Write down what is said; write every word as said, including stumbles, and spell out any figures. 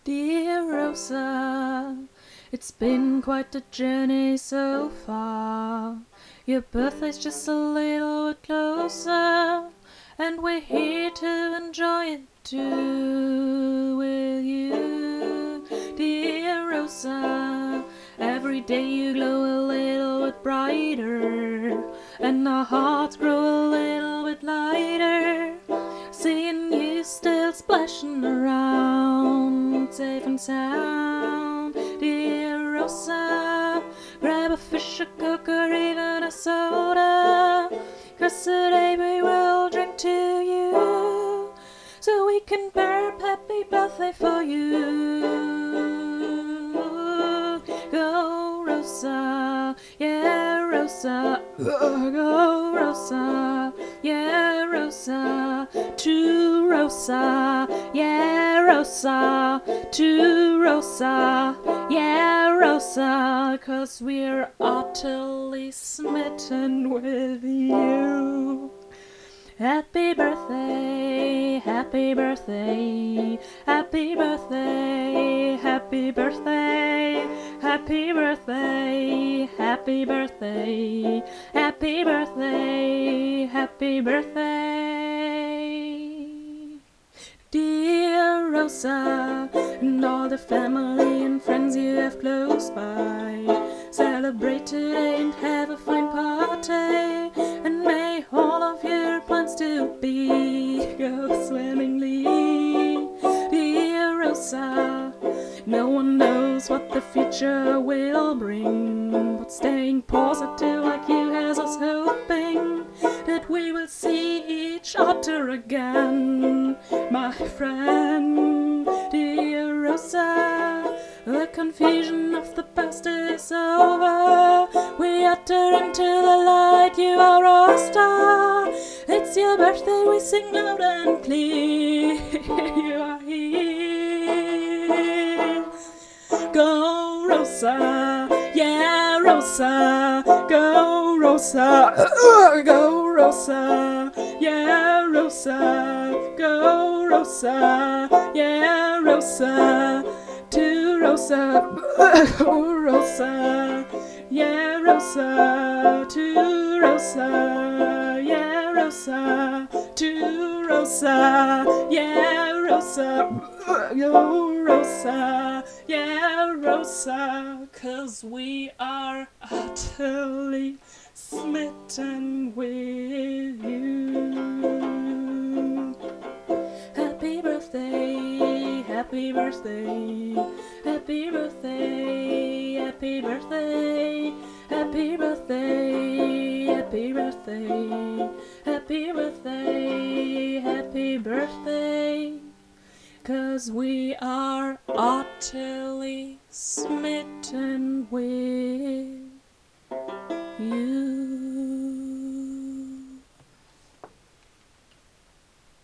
Dear Rosa, it's been quite a journey so far. Your birthday's just a little bit closer, and we're here to enjoy it too with you. Dear Rosa, every day you glow a little bit brighter, and our hearts grow a little bit lighter, seeing you still splashing around, safe and sound. Dear Rosa, grab a fish, a coke, or even a soda, 'cause today we will drink to you, so we can burp happy birthday for you. Go Rosa, yeah Rosa, go Rosa, yeah Rosa, to Rosa, yeah Rosa, to Rosa, yeah Rosa, 'cause we're utterly smitten with you. Happy birthday, happy birthday, happy birthday, happy birthday, happy birthday, happy birthday, happy birthday, happy birthday. Dear Rosa, and all the family and friends you have close by, celebrate today and have a fine party, and may all of your plans to be go swimmingly. Dear Rosa, no one knows what the future will bring, but staying positive like you has us hoping that we will see each other again, my friend. Dear Rosa, the confusion of the past is over. We enter into the light, you are our star. It's your birthday, we sing loud and clear. You are here. Go Rosa, yeah Rosa, go Rosa, go Rosa, yeah Rosa, go Rosa, yeah Rosa, to Rosa, go Rosa, yeah Rosa, to Rosa, yeah Rosa, to Rosa, yeah Rosa, go Rosa, yeah Rosa, 'cause we are utterly smitten with you. Happy birthday, happy birthday, happy birthday, happy birthday, happy birthday, happy birthday, happy birthday, happy birthday, 'cause we are utterly smitten with